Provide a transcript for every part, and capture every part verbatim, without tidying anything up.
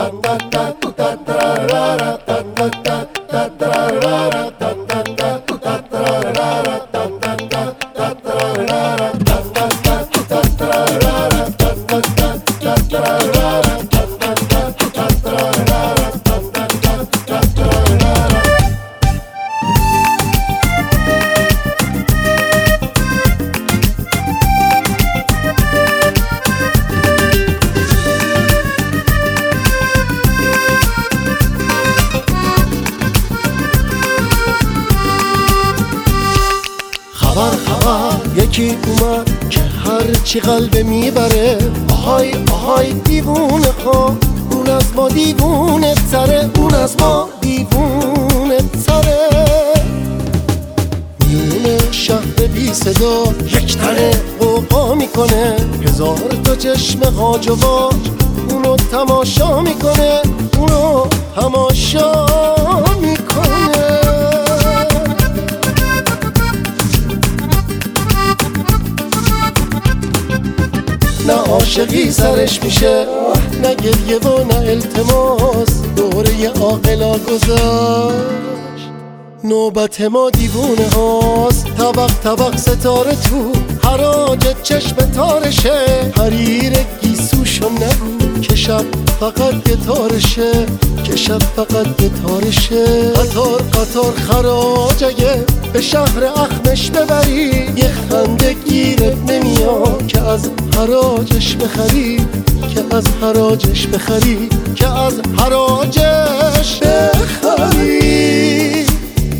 خبر خبر یکی اومد که هر چی قلب میبره، آهای آهای دیوونه ها، اون از ما دیوونه تره، اون از ما دیوونه تره. میونه شهر بی صدا یک تنه قوقا میکنه، هزار تا چشم هاج و واج اونو تماشا میکنه، اونو تماشا میکنه. نه عاشقی سرش میشه، نه گریه و نه التماس، دوره عاقلا گذشت، نوبت ما دیوونه هاست. طبق طبق ستاره تو حراج چشم تارشه، حریر گیسوشو نگو که شب فقط گتارشه، که شب فقط گتارشه. قطار قطار خراج اگه به شهر اخمش ببری، یه خنده گیرت نمیاد که از حراجش بخری، که از حراجش بخری، که از حراجش بخری.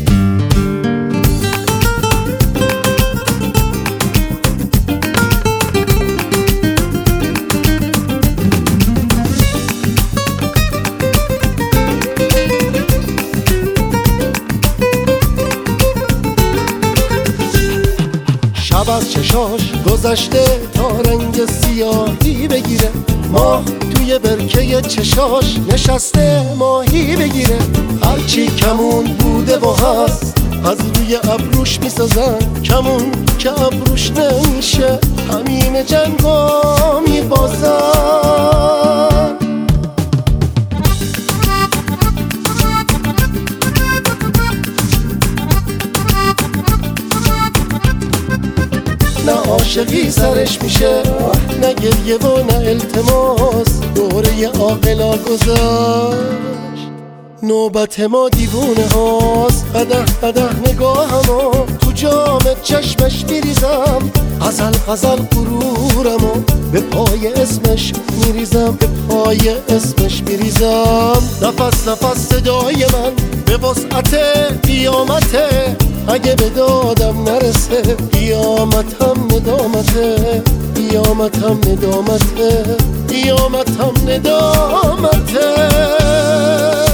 شب از چشاش گذشته تا رنگ سیاهی بگیره، ماه توی برکه چشاش نشسته ماهی بگیره. هرچی کمون بوده و هست از روی ابروش میسازن، کمون که ابروش نمیشه همین جنگا میبازن. نه عاشقی سرش میشه، نه گریه و نه التماس، دوره عاقلا گذشت، نوبت ما دیوونه هاست. قدح قدح نگاهمو تو جام چشمش میریزم، غزل غزل غرورمو به پای اسمش میریزم، به پای اسمش میریزم. نفس نفس صدای من به وسعت قیامته، اگه به دادم نرسه قیامتم ندامته، قیامتم ندامته، قیامتم ندامته.